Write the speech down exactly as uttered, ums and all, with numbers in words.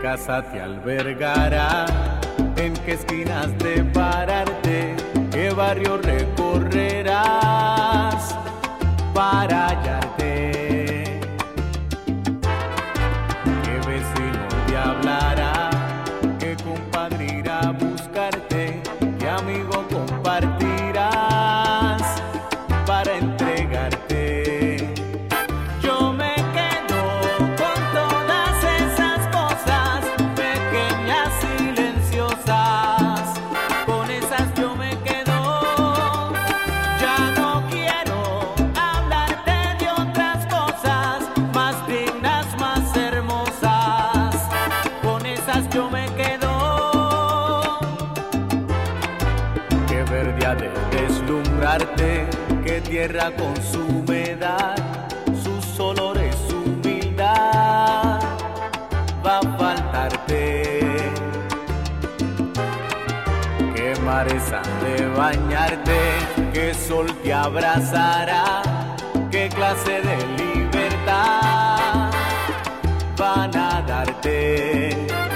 casa te albergará, en qué esquinas de pararte, qué barrio recorrerás para hallarte, qué vecino te hablará, qué compadre irá a buscarte, qué amigo compartirás para entregarte. Yo me quedo con todas esas cosas pequeñas, silenciosas, con esas yo me quedo. Ya no quiero hablarte de otras cosas más dignas, más hermosas, con esas yo me quedo. Qué verde ha de deslumbrarte, qué tierra con su humedad, sus olores, su humildad, va a faltarte. Qué mares han de bañarte, qué sol te abrazará, qué clase de libertad van a darte.